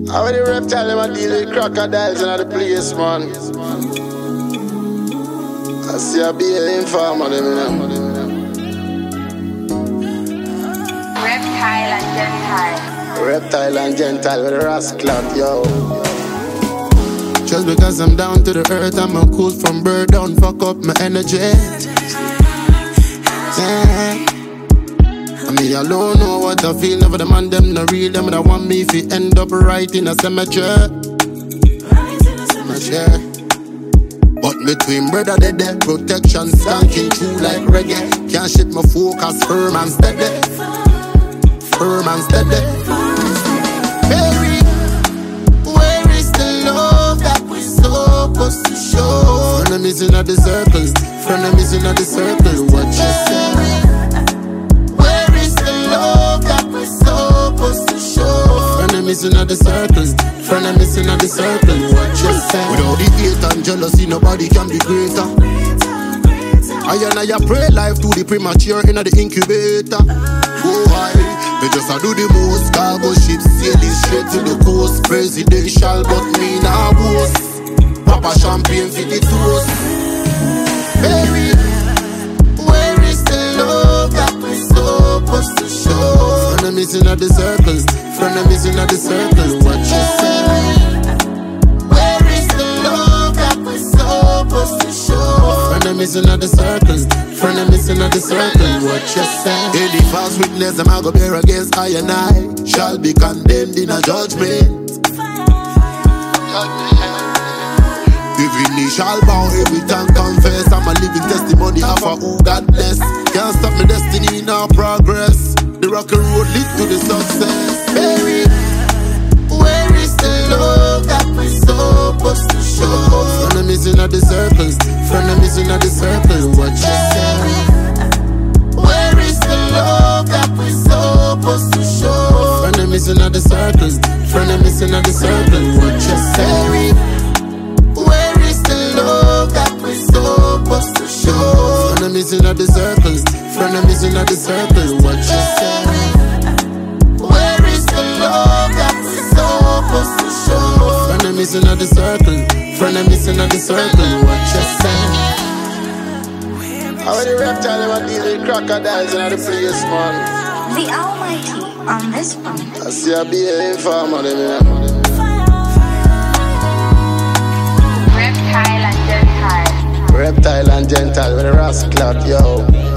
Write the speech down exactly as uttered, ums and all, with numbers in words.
How the reptile them a deal with crocodiles in the place, man? I see a be an informer them, you know. Reptile and Gentile. Reptile and Gentile with a rascal, yo. Just because I'm down to the earth, I'm a cool from birth. Don't fuck up my energy. Yeah. I mean, I don't know what I feel. Never the man, them not real. Them that want me if you end up right in a cemetery. Cemetery. But between brother dead, dead protection skanking through like reggae. Can't shit my focus, firm and steady. Firm and steady. Baby, where is the love that we're supposed to show? Friend, I'm missing at the circles. Friend, I'm missing at the circle. What you say? Missing at the circles, friend I'm missing at the circle. What you say? Without the hate and jealousy, nobody can be greater. I and I pray life to the premature in the incubator. Oh I, they just a do the most. Cargo ships sailing straight to the coast. Presidential, but me nah boast. Papa champagne for the toast. Baby, where is the love that we're supposed to show? Friend I'm missing at the circles. Friend, I'm missing at the circle. What you say? Where is the love that we're supposed to show? Friend, I'm missing at the circles. Friend, I'm missing at the circle. What you say? Any false witness, them I go bear against I and I shall be condemned in a judgment. Every knee shall bow, every tongue confess. I'm a living testimony of a who God bless. Can't stop my destiny in our progress. The rock and road lead to the success. Baby, where is the love that we're supposed to show? Friend, I'm missing at the circles. Friend, I'm missing at the circle. What you say? Where is the love that we're supposed to show? Friend, I'm missing at the circles. Friend, I'm missing at the circle. What you say? Where is the love that we're supposed to show? Friend, I'm missing at the circles. Friend, I'm missing at the circle. What you say? Where is the love that we're supposed to show? Friend, I'm missing at the circle. Friend, I'm missing at the circle. What you say? How the reptile them a deal with crocodiles in the place, man? The Almighty on this one. I see a be an informer them, you know. Reptile and Gentile. Reptile and Gentile with a rascal, yo.